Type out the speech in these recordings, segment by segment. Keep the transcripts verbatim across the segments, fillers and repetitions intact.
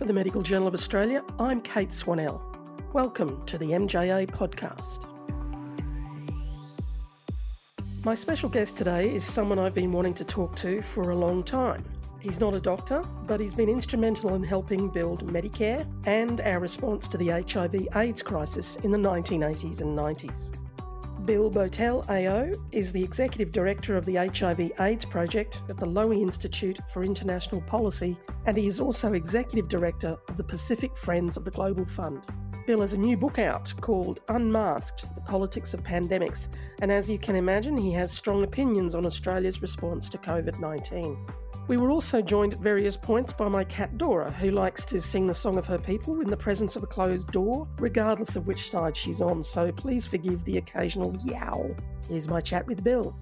For the Medical Journal of Australia, I'm Kate Swanell. Welcome to the M J A podcast. My special guest today is someone I've been wanting to talk to for a long time. He's not a doctor, but he's been instrumental in helping build Medicare and our response to the H I V AIDS crisis in the nineteen eighties and nineties. Bill Bowtell A O is the Executive Director of the H I V AIDS Project at the Lowy Institute for International Policy, and he is also Executive Director of the Pacific Friends of the Global Fund. Bill has a new book out called Unmasked: The Politics of Pandemics, and as you can imagine, he has strong opinions on Australia's response to covid nineteen. We were also joined at various points by my cat Dora, who likes to sing the song of her people in the presence of a closed door, regardless of which side she's on, so please forgive the occasional yowl. Here's my chat with Bill.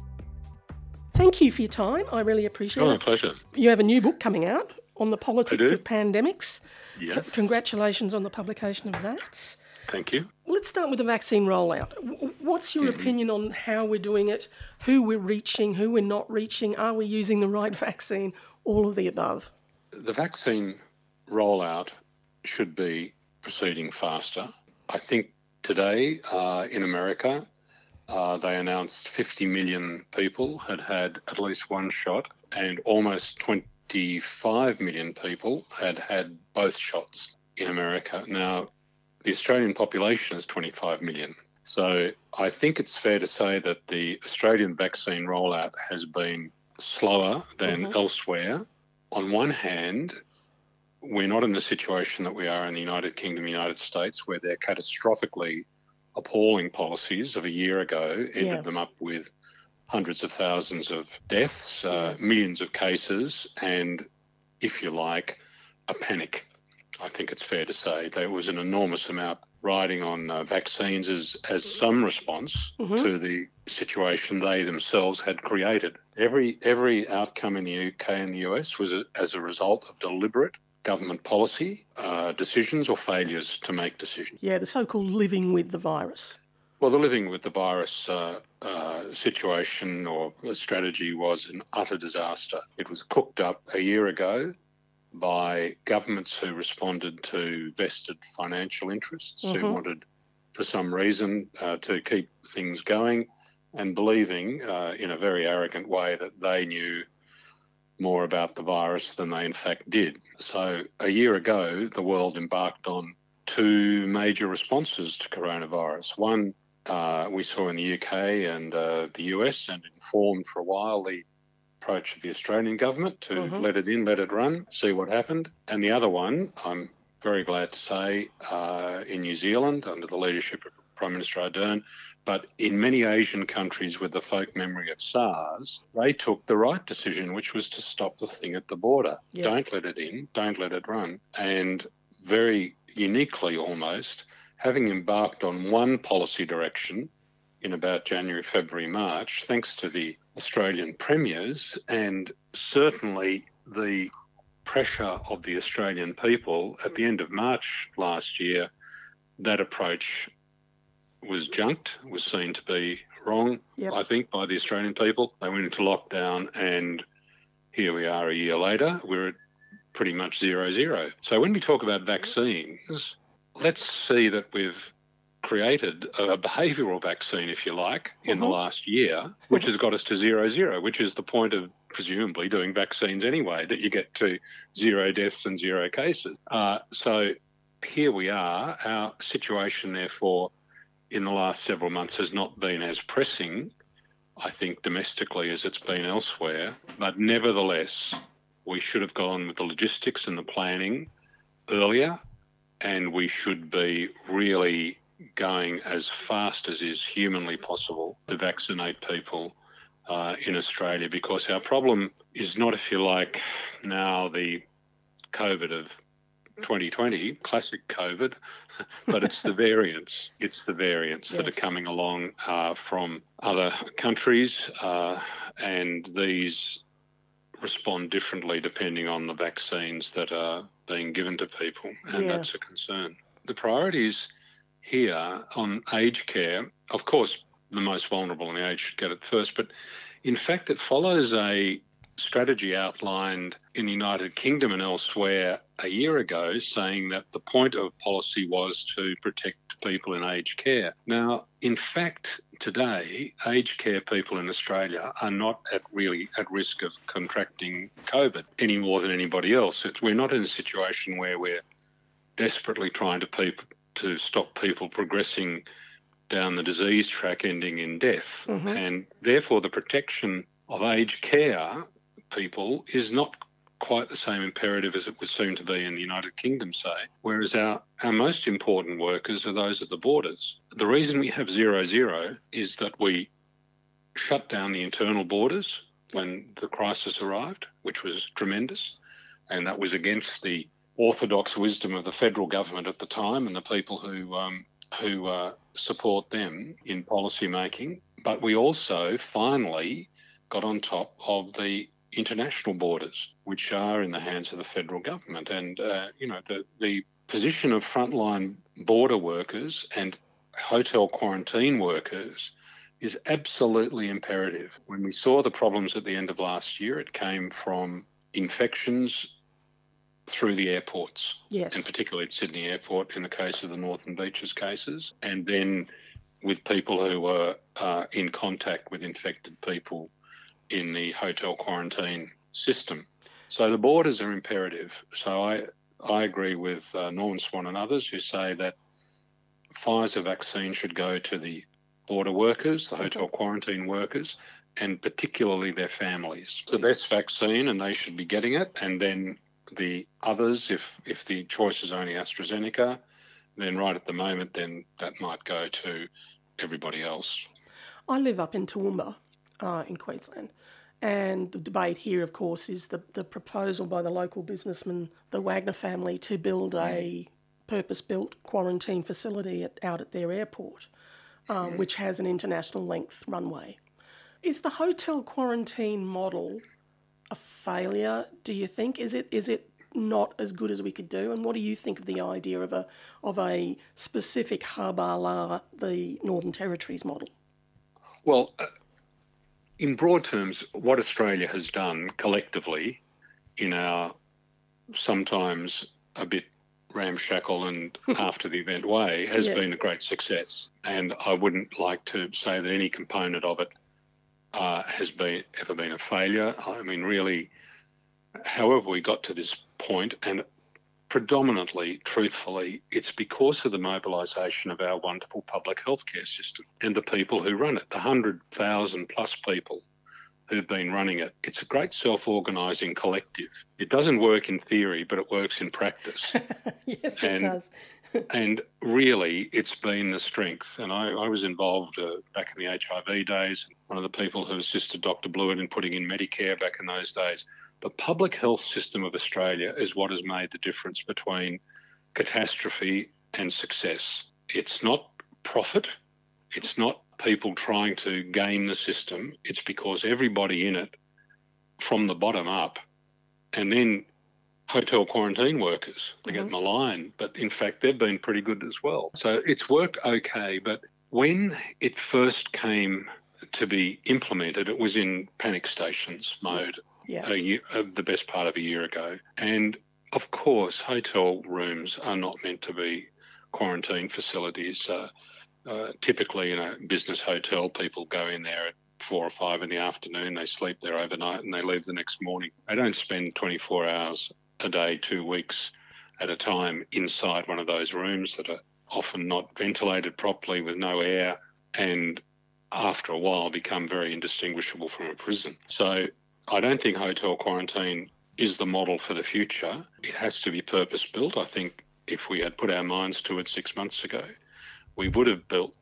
Thank you for your time. I really appreciate oh, it. Oh, pleasure. You have a new book coming out on the politics of pandemics. Yes. C- congratulations on the publication of that. Thank you. Let's start with the vaccine rollout. What's your mm-hmm. opinion on how we're doing it, who we're reaching, who we're not reaching? Are we using the right vaccine? All of the above. The vaccine rollout should be proceeding faster. I think today uh, in America, uh, they announced fifty million people had had at least one shot, and almost twenty-five million people had had both shots in America. Now, the Australian population is twenty-five million. So I think it's fair to say that the Australian vaccine rollout has been slower than mm-hmm. elsewhere. On one hand, we're not in the situation that we are in the United Kingdom, United States, where their catastrophically appalling policies of a year ago ended yeah. them up with hundreds of thousands of deaths, uh, millions of cases, and, if you like, a panic. I think it's fair to say there was an enormous amount riding on uh, vaccines as, as some response mm-hmm. to the situation they themselves had created. Every every outcome in the U K and the U S was a, as a result of deliberate government policy, uh, decisions or failures to make decisions. Yeah, the so-called living with the virus. Well, the living with the virus uh, uh, situation or strategy was an utter disaster. It was cooked up a year ago by governments who responded to vested financial interests, mm-hmm. who wanted, for some reason, uh, to keep things going and believing uh, in a very arrogant way that they knew more about the virus than they in fact did. So a year ago, the world embarked on two major responses to coronavirus. One uh, we saw in the U K and uh, the U S and informed for a while the approach of the Australian government to mm-hmm. let it in, let it run, see what happened. And the other one, I'm very glad to say, uh, in New Zealand under the leadership of Prime Minister Ardern, but in many Asian countries with the folk memory of SARS, they took the right decision, which was to stop the thing at the border. Yeah. Don't let it in, don't let it run. And very uniquely almost, having embarked on one policy direction in about January, February, March, thanks to the Australian premiers and certainly the pressure of the Australian people at the end of March last year, that approach was junked, was seen to be wrong, yep. I think, by the Australian people. They went into lockdown and here we are a year later, we're at pretty much zero zero. So when we talk about vaccines, let's see that we've created a behavioural vaccine, if you like, in mm-hmm. the last year, which has got us to zero zero, which is the point of presumably doing vaccines anyway, that you get to zero deaths and zero cases. Uh, so here we are. Our situation, therefore, in the last several months has not been as pressing, I think, domestically as it's been elsewhere. But nevertheless, we should have gone with the logistics and the planning earlier, and we should be really going as fast as is humanly possible to vaccinate people uh, in Australia, because our problem is not, if you like, now the COVID of twenty twenty, classic COVID, but it's the variants. It's the variants yes. that are coming along uh, from other countries, uh, and these respond differently depending on the vaccines that are being given to people, and yeah. that's a concern. The priorities here on aged care, of course, the most vulnerable in the age should get it first, but in fact it follows a strategy outlined in the United Kingdom and elsewhere a year ago saying that the point of policy was to protect people in aged care. Now, in fact, today, aged care people in Australia are not at really at risk of contracting COVID any more than anybody else. It's, we're not in a situation where we're desperately trying to, peop- to stop people progressing down the disease track ending in death. Mm-hmm. And therefore, the protection of aged care people is not quite the same imperative as it would seem to be in the United Kingdom, say, whereas our, our most important workers are those at the borders. The reason we have zero zero is that we shut down the internal borders when the crisis arrived, which was tremendous, and that was against the orthodox wisdom of the federal government at the time and the people who um, who uh, support them in policy making. But we also finally got on top of the international borders, which are in the hands of the federal government. And, uh, you know, the, the position of frontline border workers and hotel quarantine workers is absolutely imperative. When we saw the problems at the end of last year, it came from infections through the airports, yes, and particularly at Sydney Airport in the case of the Northern Beaches cases, and then with people who were uh, in contact with infected people in the hotel quarantine system. So the borders are imperative. So I I agree with uh, Norman Swan and others who say that Pfizer vaccine should go to the border workers, the hotel quarantine workers, and particularly their families. It's the best vaccine and they should be getting it. And then the others, if, if the choice is only AstraZeneca, then right at the moment, then that might go to everybody else. I live up in Toowoomba, uh, in Queensland, and the debate here, of course, is the, the proposal by the local businessman, the Wagner family, to build a purpose-built quarantine facility at, out at their airport, um, mm. which has an international length runway. Is the hotel quarantine model a failure, do you think? Is it is it not as good as we could do? And what do you think of the idea of a of a specific hub a la the Northern Territories model? Well, uh, in broad terms, what Australia has done collectively in our sometimes a bit ramshackle and after the event way has yes. been a great success. And I wouldn't like to say that any component of it uh, has been ever been a failure. I mean, really, however we got to this point, and predominantly, truthfully, it's because of the mobilisation of our wonderful public healthcare system and the people who run it, the one hundred thousand plus people who've been running it. It's a great self-organising collective. It doesn't work in theory, but it works in practice. Yes, and, it does. And really, it's been the strength. And I, I was involved uh, back in the H I V days, one of the people who assisted Doctor Blewett in putting in Medicare back in those days. The public health system of Australia is what has made the difference between catastrophe and success. It's not profit. It's not people trying to game the system. It's because everybody in it, from the bottom up, and then hotel quarantine workers, they mm-hmm. get maligned, but in fact they've been pretty good as well. So it's worked okay, but when it first came to be implemented, it was in panic stations mode. Yeah. A year, uh, the best part of a year ago. And of course, hotel rooms are not meant to be quarantine facilities. Uh, uh, typically in a business hotel, people go in there at four or five in the afternoon, they sleep there overnight and they leave the next morning. They don't spend twenty-four hours a day, two weeks at a time inside one of those rooms that are often not ventilated properly with no air and after a while become very indistinguishable from a prison. So I don't think hotel quarantine is the model for the future. It has to be purpose-built. I think if we had put our minds to it six months ago, we would have built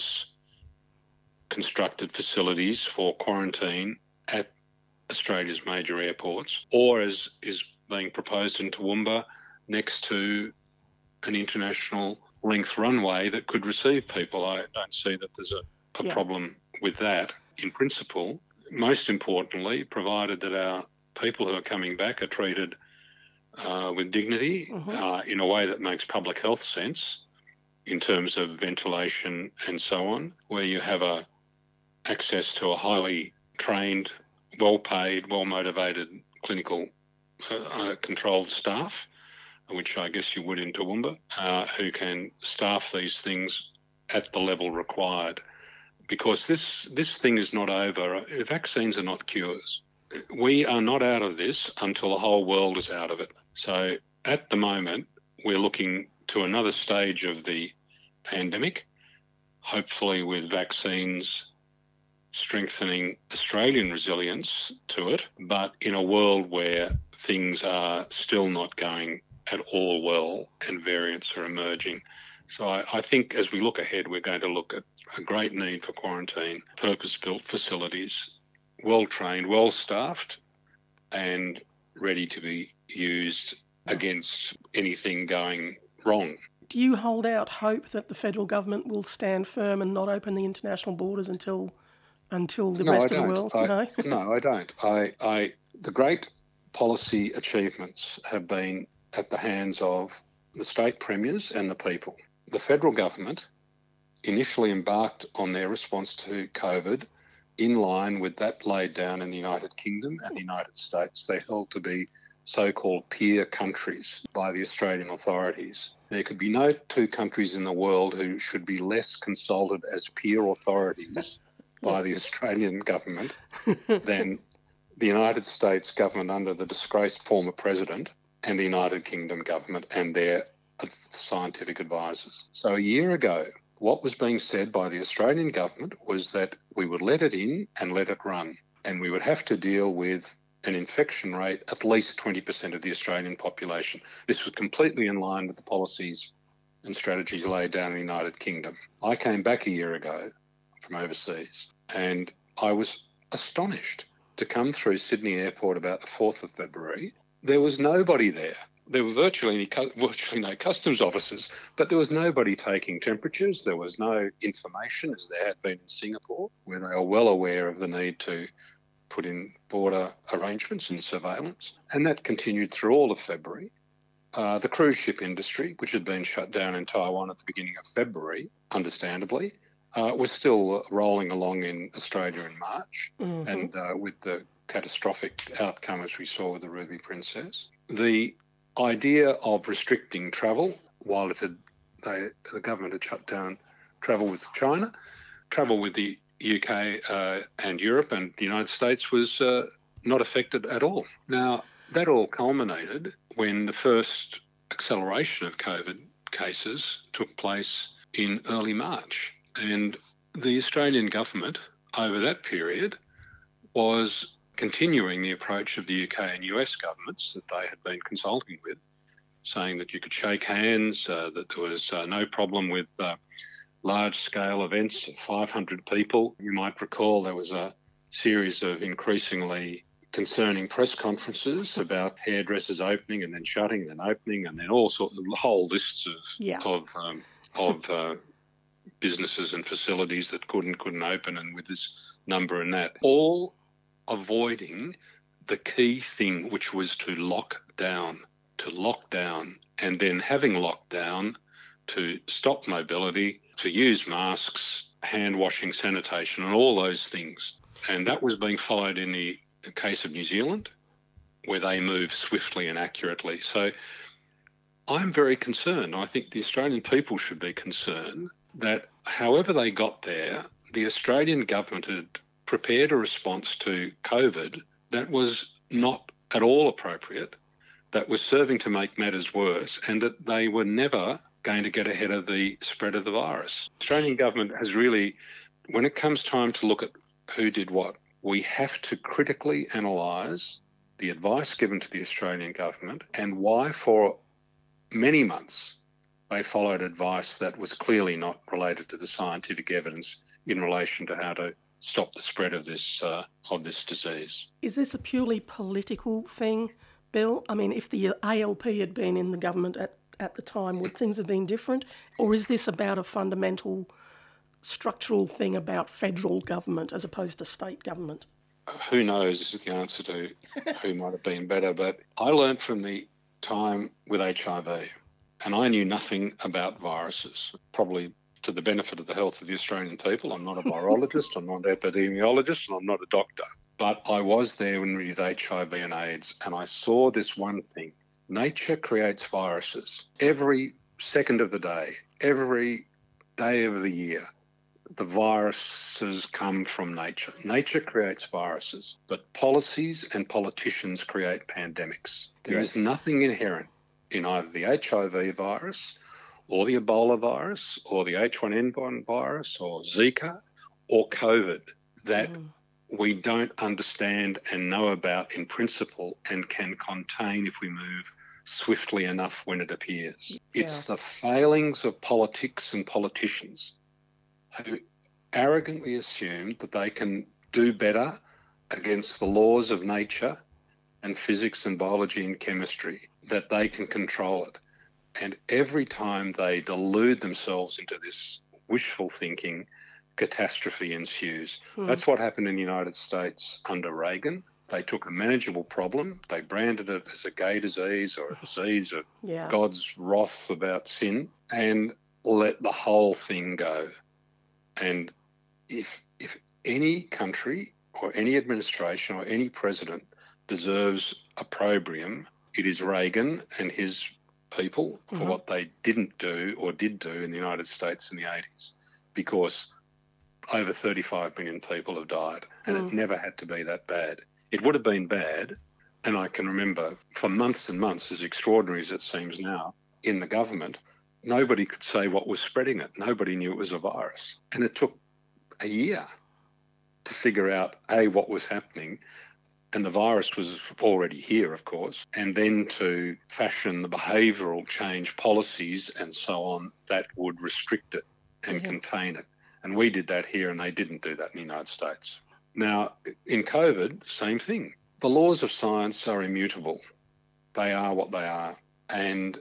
purpose-constructed facilities for quarantine at Australia's major airports, or as is being proposed in Toowoomba, next to an international length runway that could receive people. I don't see that there's a, a yeah. problem with that in principle. Most importantly, provided that our people who are coming back are treated uh, with dignity mm-hmm. uh, in a way that makes public health sense in terms of ventilation and so on, where you have a access to a highly trained, well-paid, well-motivated clinical uh, uh, controlled staff which I guess you would in Toowoomba, uh, who can staff these things at the level required. Because this, this thing is not over. Vaccines are not cures. We are not out of this until the whole world is out of it. So at the moment, we're looking to another stage of the pandemic, hopefully with vaccines strengthening Australian resilience to it, but in a world where things are still not going at all well and variants are emerging. So I, I think as we look ahead, we're going to look at a great need for quarantine, purpose-built facilities, well-trained, well-staffed and ready to be used against anything going wrong. Do you hold out hope that the federal government will stand firm and not open the international borders until until the no, rest I of don't. the world? I, no, no, I don't. I, I, the great policy achievements have been at the hands of the state premiers and the people. The federal government initially embarked on their response to COVID in line with that laid down in the United Kingdom and the United States. They held to be so-called peer countries by the Australian authorities. There could be no two countries in the world who should be less consulted as peer authorities by the Australian government than the United States government under the disgraced former president and the United Kingdom government and their scientific advisors. So a year ago, what was being said by the Australian government was that we would let it in and let it run, and we would have to deal with an infection rate at least twenty percent of the Australian population. This was completely in line with the policies and strategies laid down in the United Kingdom. I came back a year ago from overseas and I was astonished to come through Sydney Airport about the fourth of February. There was nobody there. There were virtually, virtually no customs officers, but there was nobody taking temperatures. There was no information, as there had been in Singapore, where they are well aware of the need to put in border arrangements and surveillance. And that continued through all of February. Uh, the cruise ship industry, which had been shut down in Taiwan at the beginning of February, understandably, uh, was still rolling along in Australia in March, mm-hmm. and uh, with the catastrophic outcome as we saw with the Ruby Princess. The idea of restricting travel, while it had, they, the government had shut down travel with China, travel with the U K uh, and Europe and the United States was uh, not affected at all. Now, that all culminated when the first acceleration of COVID cases took place in early March. And the Australian government over that period was continuing the approach of the U K and U S governments that they had been consulting with, saying that you could shake hands, uh, that there was uh, no problem with uh, large-scale events of five hundred people. You might recall there was a series of increasingly concerning press conferences about hairdressers opening and then shutting and then opening and then all sorts of whole lists of yeah. of, um, of uh, businesses and facilities that could and couldn't open, and with this number and that, all avoiding the key thing, which was to lock down, to lock down, and then having locked down, to stop mobility, to use masks, hand washing, sanitation, and all those things. And that was being followed in the case of New Zealand, where they moved swiftly and accurately. So I'm very concerned. I think the Australian people should be concerned that however they got there, the Australian government had prepared a response to COVID that was not at all appropriate, that was serving to make matters worse, and that they were never going to get ahead of the spread of the virus. The Australian government has really, when it comes time to look at who did what, we have to critically analyse the advice given to the Australian government and why for many months they followed advice that was clearly not related to the scientific evidence in relation to how to stop the spread of this uh, of this disease. Is this a purely political thing, Bill? I mean, if the A L P had been in the government at, at the time, would things have been different? Or is this about a fundamental structural thing about federal government as opposed to state government? Who knows is the answer to who might have been better. But I learned from the time with H I V, and I knew nothing about viruses, probably to the benefit of the health of the Australian people. I'm not a virologist, I'm not an epidemiologist, and I'm not a doctor. But I was there when we did H I V and AIDS, and I saw this one thing, Nature creates viruses every second of the day, every day of the year. The viruses come from nature. Nature creates viruses, but policies and politicians create pandemics. There Yes. is nothing inherent in either the H I V virus or the Ebola virus or the H one N one virus or Zika or COVID that Mm. we don't understand and know about in principle and can contain if we move swiftly enough when it appears. Yeah. It's the failings of politics and politicians who arrogantly assume that they can do better against the laws of nature and physics and biology and chemistry, that they can control it. And every time they delude themselves into this wishful thinking, catastrophe ensues. Hmm. That's what happened in the United States under Reagan. They took a manageable problem, they branded it as a gay disease or a disease of Yeah. God's wrath about sin, and let the whole thing go. And if if any country or any administration or any president deserves opprobrium, it is Reagan and his people for Mhm. what they didn't do or did do in the United States in the eighties, because over thirty-five million people have died, and Mm. it never had to be that bad. It would have been bad, and I can remember for months and months, as extraordinary as it seems now, in the government, nobody could say what was spreading it. Nobody knew it was a virus. And it took a year to figure out, A, what was happening, and the virus was already here, of course, and then to fashion the behavioural change policies and so on that would restrict it and Yeah. contain it. And we did that here, and they didn't do that in the United States. Now, in COVID, same thing. The laws of science are immutable. They are what they are. And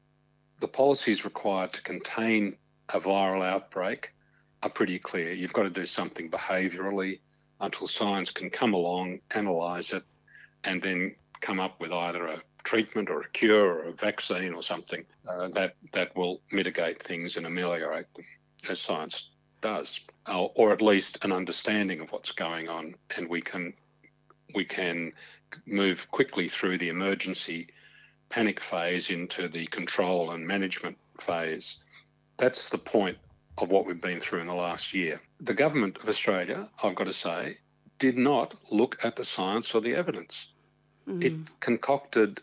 the policies required to contain a viral outbreak are pretty clear. You've got to do something behaviourally until science can come along, analyse it, and then come up with either a treatment or a cure or a vaccine or something uh, that, that will mitigate things and ameliorate them, as science does, uh, or at least an understanding of what's going on, and we can we can move quickly through the emergency panic phase into the control and management phase. That's the point of what we've been through in the last year. The government of Australia, I've got to say, did not look at the science or the evidence. Mm. It concocted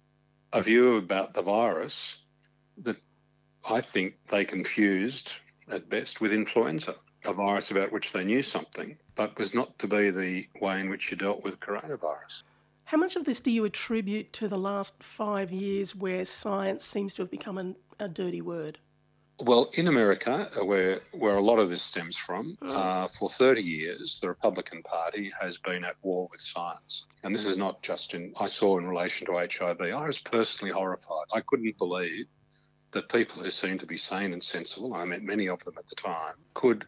a view about the virus that I think they confused at best with influenza, a virus about which they knew something, but was not to be the way in which you dealt with coronavirus. How much of this do you attribute to the last five years where science seems to have become an, a dirty word? Well, in America, where where a lot of this stems from, Mm. uh, for thirty years, the Republican Party has been at war with science. And this is not just in, I saw in relation to H I V. I was personally horrified. I couldn't believe that people who seemed to be sane and sensible, I met many of them at the time, could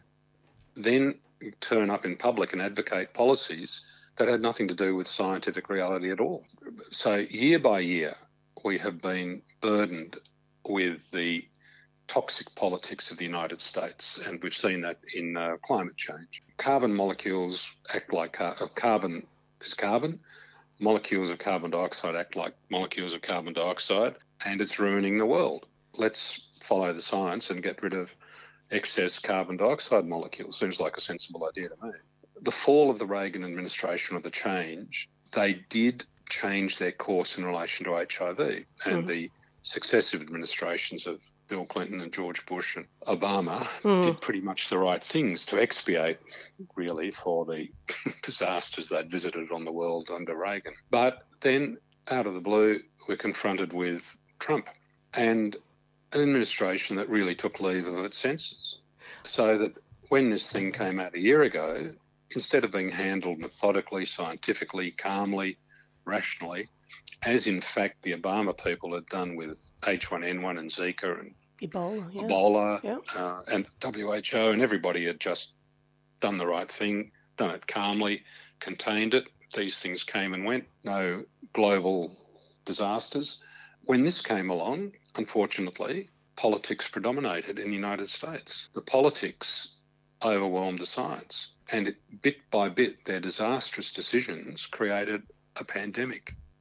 then turn up in public and advocate policies that had nothing to do with scientific reality at all. So year by year, we have been burdened with the toxic politics of the United States, and we've seen that in uh, climate change. Carbon molecules act like car- uh, carbon is carbon. Molecules of carbon dioxide act like molecules of carbon dioxide, and it's ruining the world. Let's follow the science and get rid of excess carbon dioxide molecules. Seems like a sensible idea to me. The fall of the Reagan administration, or the change, they did change their course in relation to H I V, and Mm. the successive administrations of Bill Clinton and George Bush and Obama Mm. did pretty much the right things to expiate, really, for the disasters they'd visited on the world under Reagan. But then, out of the blue, we're confronted with Trump and an administration that really took leave of its senses. So that when this thing came out a year ago, instead of being handled methodically, scientifically, calmly, rationally, as in fact the Obama people had done with H one N one and Zika and Ebola, yeah. Ebola Yeah. uh, and W H O, and everybody had just done the right thing, done it calmly, contained it. These things came and went, no global disasters. When this came along, unfortunately, politics predominated in the United States. The politics overwhelmed the science, and it, bit by bit, their disastrous decisions created a pandemic.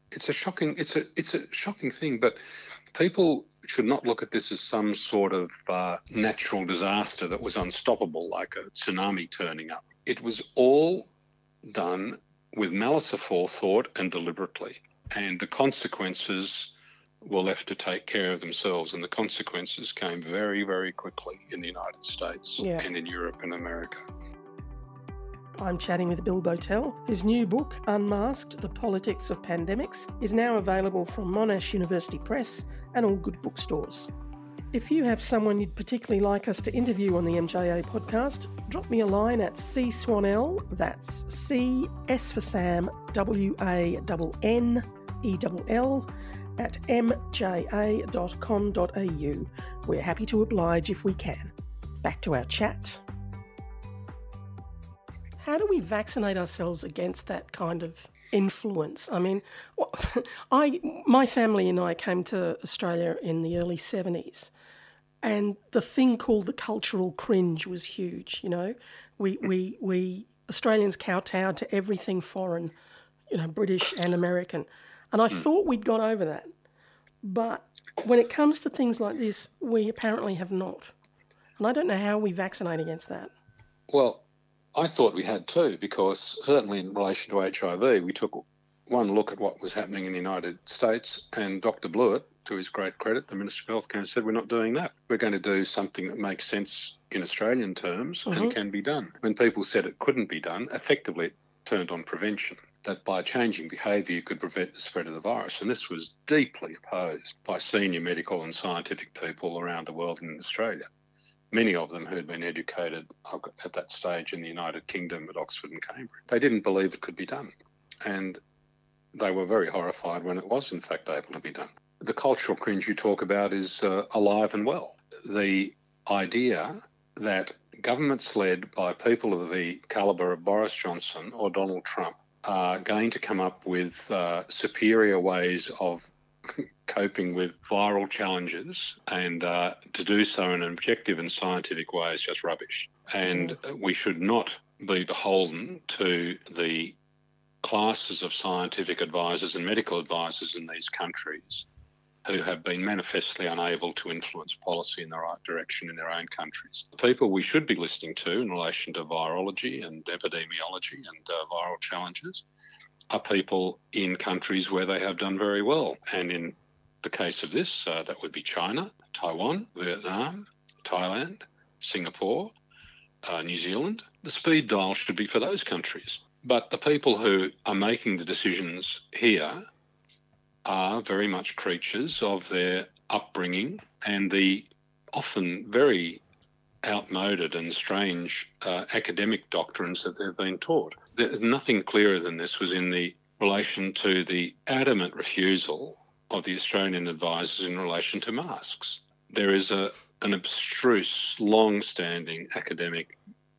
it's a shocking, it's a, it's a shocking thing, but people should not look at this as some sort of uh, natural disaster that was unstoppable, like a tsunami turning up. It was all done with malice aforethought and deliberately, and the consequences were left to take care of themselves, and the consequences came very, very quickly in the United States yeah. and in Europe and America. I'm chatting with Bill Bowtell, whose new book, Unmasked, The Politics of Pandemics, is now available from Monash University Press and all good bookstores. If you have someone you'd particularly like us to interview on the M J A podcast, drop me a line at C Swanell, that's C, S for Sam, W A N N E L L, at m j a dot com dot a u. We're happy to oblige if we can. Back to our chat. How do we vaccinate ourselves against that kind of influence? I mean, I my family and I came to Australia in the early seventies, and the thing called the cultural cringe was huge. You know, we we we Australians kowtowed to everything foreign, you know, British and American, and I thought we'd got over that. But when it comes to things like this, we apparently have not, and I don't know how we vaccinate against that. Well, I thought we had too, because certainly in relation to H I V, we took one look at what was happening in the United States, and Doctor Blewett, to his great credit, the Minister of Healthcare, said, we're not doing that. We're going to do something that makes sense in Australian terms mm-hmm. and can be done. When people said it couldn't be done, effectively it turned on prevention, that by changing behaviour you could prevent the spread of the virus. And this was deeply opposed by senior medical and scientific people around the world and in Australia. Many of them who had been educated at that stage in the United Kingdom at Oxford and Cambridge. They didn't believe it could be done. And they were very horrified when it was in fact able to be done. The cultural cringe you talk about is uh, alive and well. The idea that governments led by people of the calibre of Boris Johnson or Donald Trump are going to come up with uh, superior ways of coping with viral challenges, and uh, to do so in an objective and scientific way is just rubbish. And mm. we should not be beholden to the classes of scientific advisors and medical advisors in these countries who have been manifestly unable to influence policy in the right direction in their own countries. The people we should be listening to in relation to virology and epidemiology and uh, viral challenges are people in countries where they have done very well. And in the case of this, uh, that would be China, Taiwan, Vietnam, Thailand, Singapore, uh, New Zealand. The speed dial should be for those countries. But the people who are making the decisions here are very much creatures of their upbringing and the often very outmoded and strange uh, academic doctrines that they've been taught. There's nothing clearer than this was in the relation to the adamant refusal of the Australian advisors in relation to masks. There is a an abstruse, long-standing academic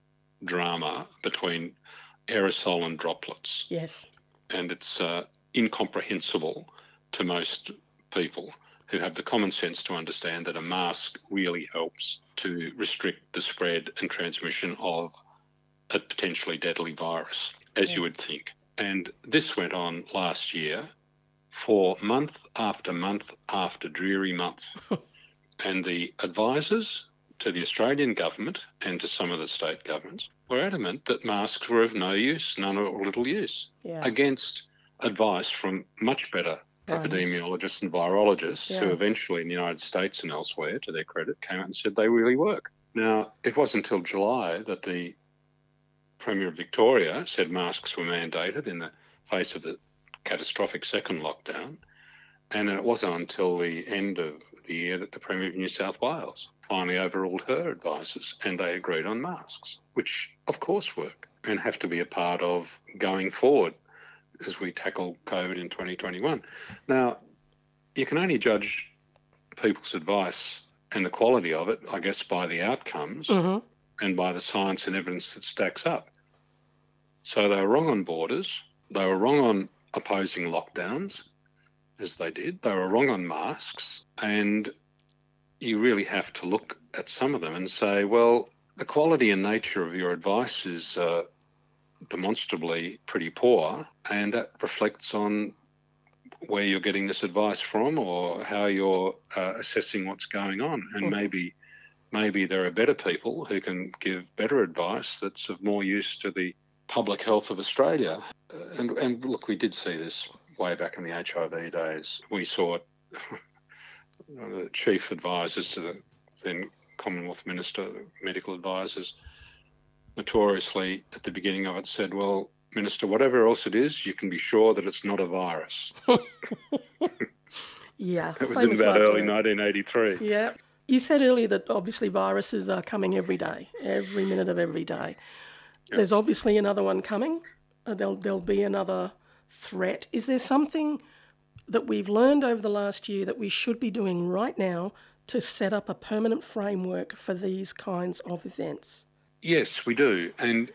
drama between aerosol and droplets. Yes. And it's uh, incomprehensible to most people who have the common sense to understand that a mask really helps to restrict the spread and transmission of a potentially deadly virus, as yeah. you would think. And this went on last year for month after month after dreary month. And the advisors to the Australian government and to some of the state governments were adamant that masks were of no use, none or little use, yeah. against advice from much better right. epidemiologists and virologists yeah. who eventually in the United States and elsewhere, to their credit, came out and said they really work. Now, it wasn't until July that the Premier of Victoria said masks were mandated in the face of the catastrophic second lockdown. And then it wasn't until the end of the year that the Premier of New South Wales finally overruled her advices and they agreed on masks, which of course work and have to be a part of going forward as we tackle COVID in twenty twenty-one. Now, you can only judge people's advice and the quality of it, I guess, by the outcomes mm-hmm. and by the science and evidence that stacks up. So they were wrong on borders. They were wrong on opposing lockdowns, as they did. They were wrong on masks. And you really have to look at some of them and say, well, the quality and nature of your advice is uh, demonstrably pretty poor, and that reflects on where you're getting this advice from or how you're uh, assessing what's going on. And Mm-hmm. maybe maybe there are better people who can give better advice that's of more use to the public health of Australia. Uh, and, and look, we did see this way back in the H I V days. We saw it, the chief advisors to the then Commonwealth Minister, the medical advisors, notoriously at the beginning of it said, well, Minister, whatever else it is, you can be sure that it's not a virus. Yeah. That was in about early nineteen eighty-three. Yeah. You said earlier that obviously viruses are coming every day, every minute of every day. Yep. There's obviously another one coming. Uh, there'll, there'll be another threat. Is there something that we've learned over the last year that we should be doing right now to set up a permanent framework for these kinds of events? Yes, we do. And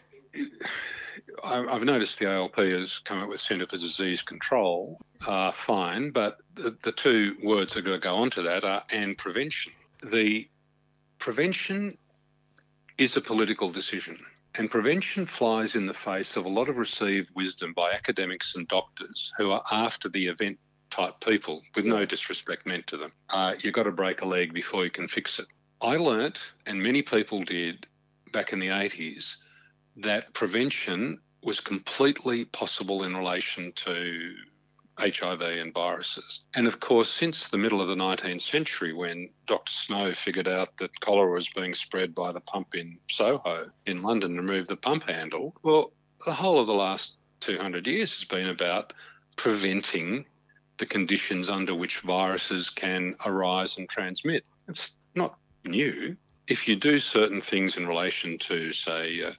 I've noticed the A L P has come up with Centre for Disease Control, uh, fine, but the, the two words that are going to go onto that are and prevention. The prevention is a political decision, and prevention flies in the face of a lot of received wisdom by academics and doctors who are after the event type people, with no disrespect meant to them. Uh, you've got to break a leg before you can fix it. I learnt, and many people did back in the eighties, that prevention was completely possible in relation to H I V and viruses. And of course, since the middle of the nineteenth century, when Doctor Snow figured out that cholera was being spread by the pump in Soho in London and removed the pump handle, well, the whole of the last two hundred years has been about preventing the conditions under which viruses can arise and transmit. It's not new. If you do certain things in relation to, say, uh,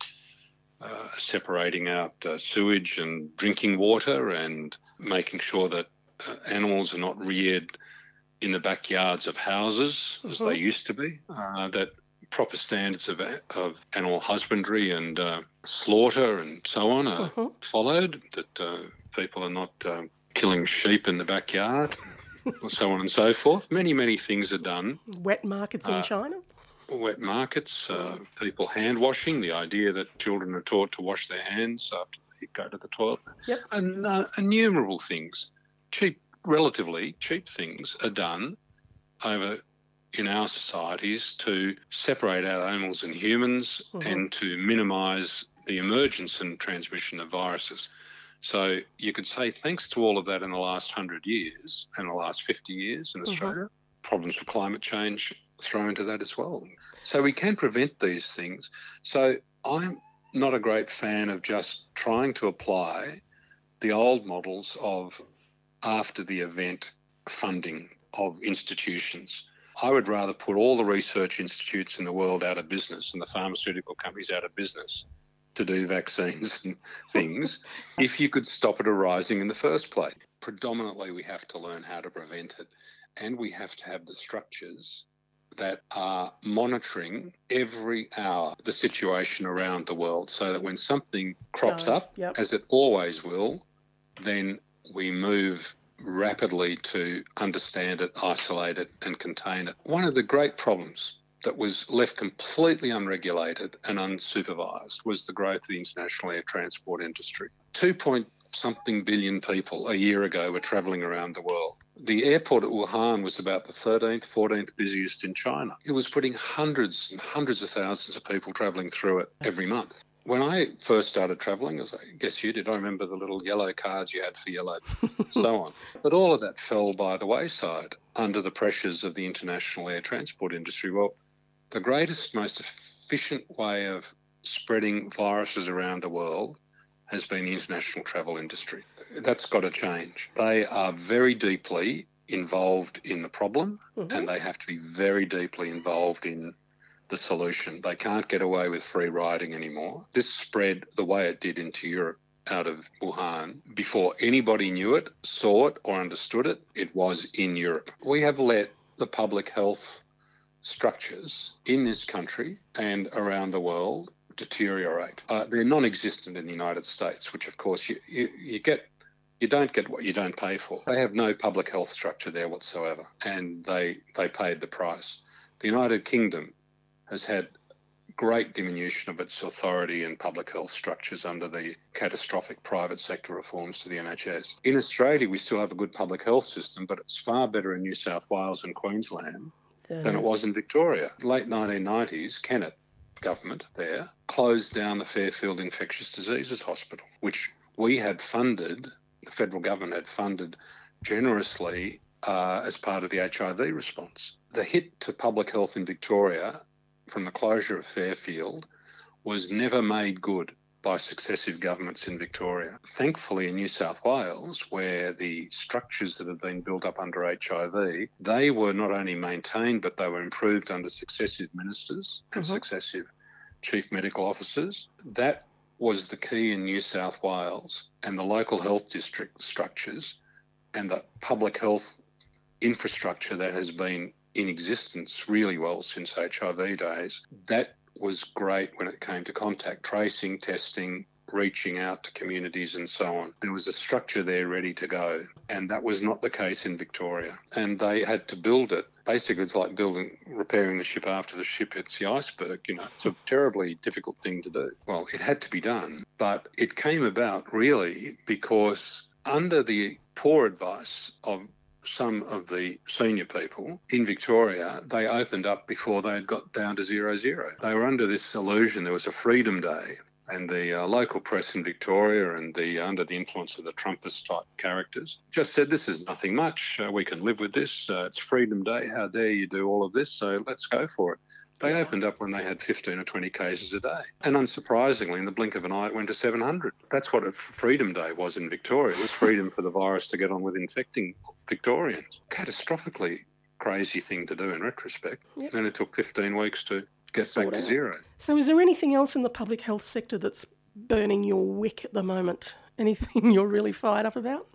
uh, separating out uh, sewage and drinking water and making sure that uh, animals are not reared in the backyards of houses as mm-hmm. they used to be, uh, that proper standards of, of animal husbandry and uh, slaughter and so on are mm-hmm. followed, that uh, people are not uh, killing sheep in the backyard, or so on and so forth. Many, many things are done. Wet markets in uh, China? Wet markets, uh, people hand washing, the idea that children are taught to wash their hands after they go to the toilet, yep. and uh, innumerable things, cheap, relatively cheap things are done over in our societies to separate out animals and humans mm-hmm. and to minimise the emergence and transmission of viruses. So you could say thanks to all of that in the last hundred years and the last fifty years in Australia, mm-hmm. problems with climate change thrown into that as well. So we can prevent these things. So I'm not a great fan of just trying to apply the old models of after the event funding of institutions. I would rather put all the research institutes in the world out of business and the pharmaceutical companies out of business to do vaccines and things if you could stop it arising in the first place. Predominantly, we have to learn how to prevent it, and we have to have the structures that are monitoring every hour the situation around the world so that when something crops Does, up, yep. as it always will, then we move rapidly to understand it, isolate it and contain it. One of the great problems that was left completely unregulated and unsupervised was the growth of the international air transport industry. Two point something billion people a year ago were travelling around the world. The airport at Wuhan was about the thirteenth, fourteenth busiest in China. It was putting hundreds and hundreds of thousands of people travelling through it every month. When I first started travelling, as I guess you did, I remember the little yellow cards you had for yellow, so on. But all of that fell by the wayside under the pressures of the international air transport industry. Well, the greatest, most efficient way of spreading viruses around the world has been the international travel industry. That's got to change. They are very deeply involved in the problem mm-hmm. and they have to be very deeply involved in the solution. They can't get away with free riding anymore. This spread the way it did into Europe out of Wuhan. Before anybody knew it, saw it or understood it, it was in Europe. We have let the public health structures in this country and around the world deteriorate. Uh, they're non-existent in the United States, which of course you, you, you get, you don't get what you don't pay for. They have no public health structure there whatsoever, and they they paid the price. The United Kingdom has had great diminution of its authority and public health structures under the catastrophic private sector reforms to the N H S. In Australia, we still have a good public health system, but it's far better in New South Wales and Queensland than it was in Victoria. Late nineteen nineties, Kennett government there closed down the Fairfield Infectious Diseases Hospital, which we had funded, the federal government had funded generously uh, as part of the H I V response. The hit to public health in Victoria from the closure of Fairfield was never made good by successive governments in Victoria. Thankfully, in New South Wales, where the structures that had been built up under H I V, they were not only maintained, but they were improved under successive ministers and mm-hmm. successive chief medical officers. That was the key in New South Wales, and the local health district structures and the public health infrastructure that has been in existence really well since H I V days. That was great when it came to contact tracing, testing, reaching out to communities and so on. There was a structure there ready to go, and that was not the case in Victoria. And they had to build it. Basically, it's like building, repairing the ship after the ship hits the iceberg. You know, it's a terribly difficult thing to do. Well, it had to be done, but it came about really because under the poor advice of some of the senior people in Victoria, they opened up before they had got down to zero zero. They were under this illusion there was a Freedom Day, and the uh, local press in Victoria and the under the influence of the Trumpist type characters just said, this is nothing much, uh, we can live with this, uh, it's Freedom Day, how dare you do all of this, so let's go for it. They opened up when they had fifteen or twenty cases a day. And unsurprisingly, in the blink of an eye, it went to seven hundred. That's what a Freedom Day was in Victoria. It was freedom for the virus to get on with infecting Victorians. Catastrophically crazy thing to do in retrospect. Yep. Then it took fifteen weeks to get sort back to out. zero. So is there anything else in the public health sector that's burning your wick at the moment? Anything you're really fired up about?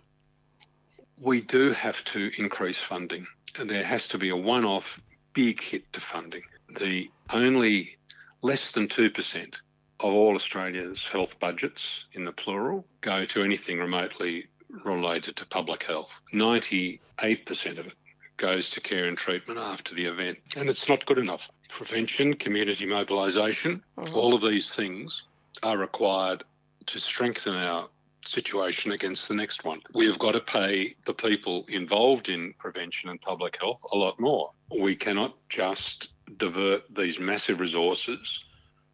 We do have to increase funding. There has to be a one-off big hit to funding. The only less than two percent of all Australia's health budgets, in the plural, go to anything remotely related to public health. ninety-eight percent of it goes to care and treatment after the event. And it's not good enough. Prevention, community mobilisation, mm-hmm. all of these things are required to strengthen our situation against the next one. We have got to pay the people involved in prevention and public health a lot more. We cannot just divert these massive resources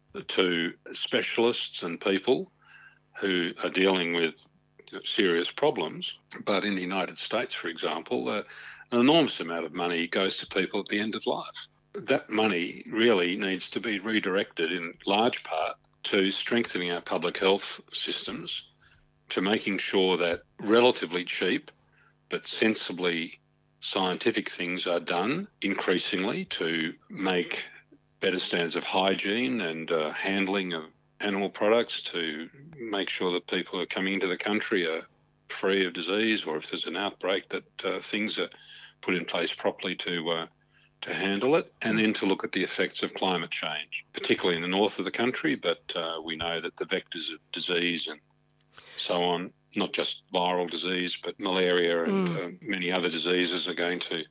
to specialists and people who are dealing with serious problems. But in the United States, for example, uh, an enormous amount of money goes to people at the end of life. That money really needs to be redirected in large part to strengthening our public health systems, to making sure that relatively cheap but sensibly scientific things are done increasingly to make better standards of hygiene and uh, handling of animal products, to make sure that people who are coming into the country are free of disease, or if there's an outbreak, that uh, things are put in place properly to uh, to handle it, and then to look at the effects of climate change, particularly in the north of the country, but uh, we know that the vectors of disease and so on, not just viral disease, but malaria and mm. uh, many other diseases are going to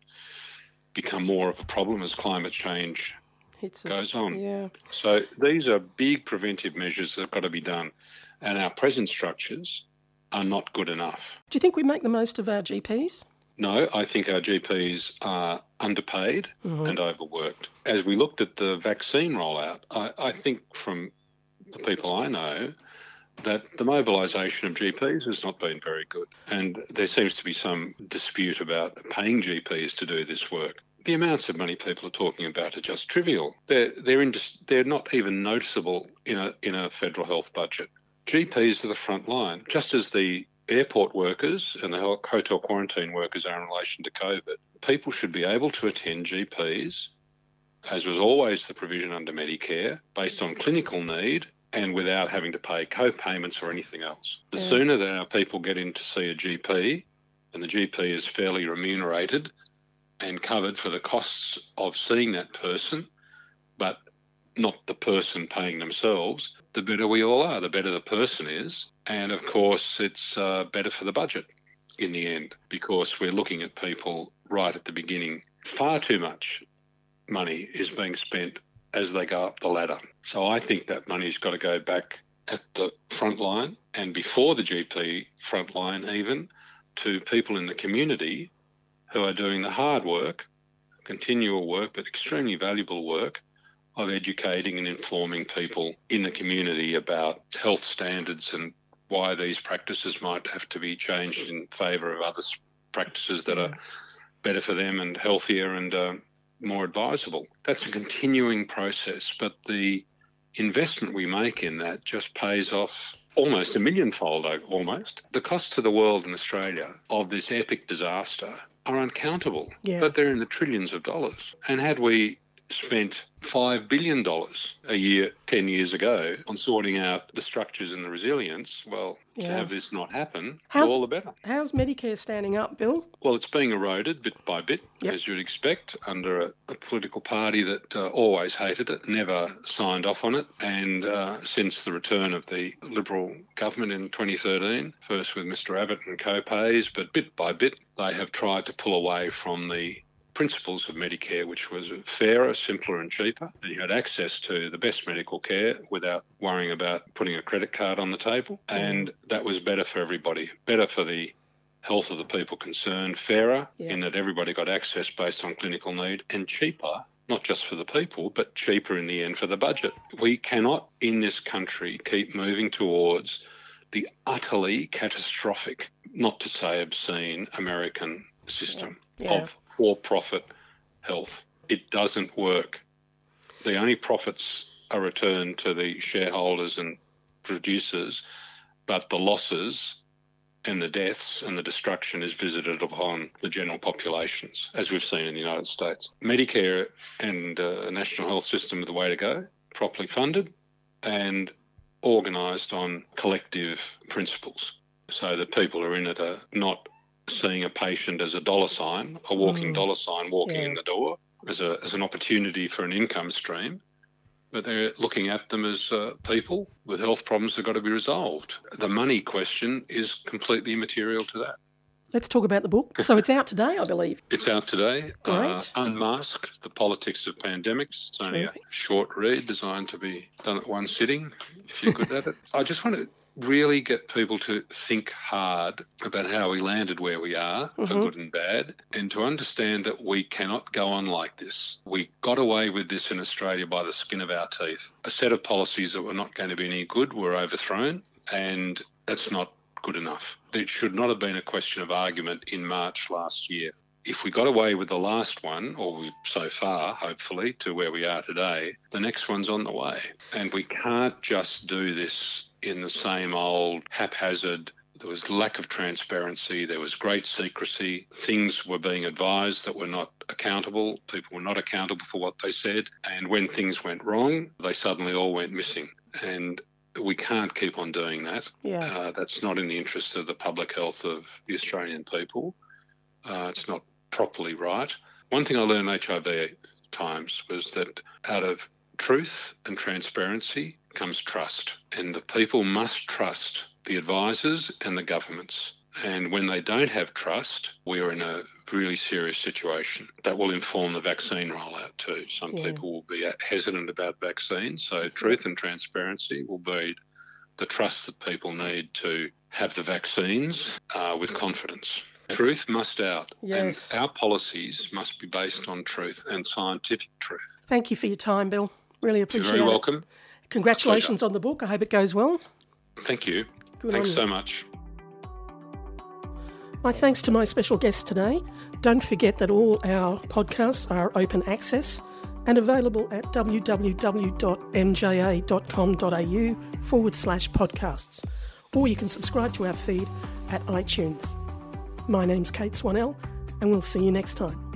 become more of a problem as climate change Hits goes us. on. Yeah. So these are big preventive measures that have got to be done, and our present structures are not good enough. Do you think we make the most of our G Ps? No, I think our G Ps are underpaid mm-hmm. and overworked. As we looked at the vaccine rollout, I, I think from the people I know, that the mobilisation of G Ps has not been very good. And there seems to be some dispute about paying G Ps to do this work. The amounts of money people are talking about are just trivial. They're, they're, in, they're not even noticeable in a, in a federal health budget. G Ps are the front line, just as the airport workers and the hotel quarantine workers are in relation to COVID. People should be able to attend G Ps, as was always the provision under Medicare, based on clinical need and without having to pay co-payments or anything else. The yeah. sooner that our people get in to see a G P, and the G P is fairly remunerated and covered for the costs of seeing that person, but not the person paying themselves, the better we all are, the better the person is. And of course, it's uh, better for the budget in the end, because we're looking at people right at the beginning. Far too much money is being spent as they go up the ladder. So I think that money's got to go back at the front line and before the G P front line even, to people in the community who are doing the hard work, continual work, but extremely valuable work of educating and informing people in the community about health standards and why these practices might have to be changed in favour of other practices that are better for them and healthier and uh, more advisable. That's a continuing process, but the investment we make in that just pays off almost a millionfold, almost. The costs to the world and Australia of this epic disaster are uncountable, yeah. but they're in the trillions of dollars. And had we spent five billion dollars a year ten years ago on sorting out the structures and the resilience, well, yeah. to have this not happen, how's, all the better. How's Medicare standing up, Bill? Well, it's being eroded bit by bit, yep. as you'd expect, under a, a political party that uh, always hated it, never signed off on it. And uh, since the return of the Liberal government in twenty thirteen, first with Mister Abbott and co-pays, but bit by bit, they have tried to pull away from the principles of Medicare, which was fairer, simpler and cheaper. You had access to the best medical care without worrying about putting a credit card on the table. And that was better for everybody, better for the health of the people concerned, fairer yeah. in that everybody got access based on clinical need, and cheaper, not just for the people, but cheaper in the end for the budget. We cannot in this country keep moving towards the utterly catastrophic, not to say obscene, American system. Yeah. Yeah. of for-profit health. It doesn't work. The only profits are returned to the shareholders and producers, but the losses and the deaths and the destruction is visited upon the general populations, as we've seen in the United States. Medicare and uh, a national health system are the way to go, properly funded and organised on collective principles, so that people who are in it are not seeing a patient as a dollar sign, a walking mm. dollar sign walking yeah. in the door, as a as an opportunity for an income stream, but they're looking at them as uh, people with health problems that have got to be resolved. The money question is completely immaterial to that. Let's talk about the book. So it's out today, I believe. It's out today. Great. Uh, Unmasked, The Politics of Pandemics. It's only Terrific. a short read designed to be done at one sitting, if you're good at it. I just want to really get people to think hard about how we landed where we are, mm-hmm. for good and bad, and to understand that we cannot go on like this. We got away with this in Australia by the skin of our teeth. A set of policies that were not going to be any good were overthrown, and that's not good enough. It should not have been a question of argument in March last year. If we got away with the last one, or we, so far, hopefully, to where we are today, the next one's on the way. And we can't just do this in the same old haphazard. There was lack of transparency, there was great secrecy, things were being advised that were not accountable, people were not accountable for what they said, and when things went wrong, they suddenly all went missing. And we can't keep on doing that. Yeah. Uh, that's not in the interest of the public health of the Australian people. Uh, it's not properly right. One thing I learned in H I V times was that out of truth and transparency comes trust, and the people must trust the advisors and the governments. And when they don't have trust, we're in a really serious situation. That will inform the vaccine rollout too. Some yeah. people will be hesitant about vaccines, so truth and transparency will be the trust that people need to have the vaccines uh, with confidence. Truth must out, yes. and our policies must be based on truth and scientific truth. Thank you for your time, Bill. Really appreciate it. You're very welcome. Congratulations on the book. I hope it goes well. Thank you. Good Thanks on you. so much. My thanks to my special guest today. Don't forget that all our podcasts are open access and available at www.mja.com.au forward slash podcasts. Or you can subscribe to our feed at iTunes. My name's Kate Swanell, and we'll see you next time.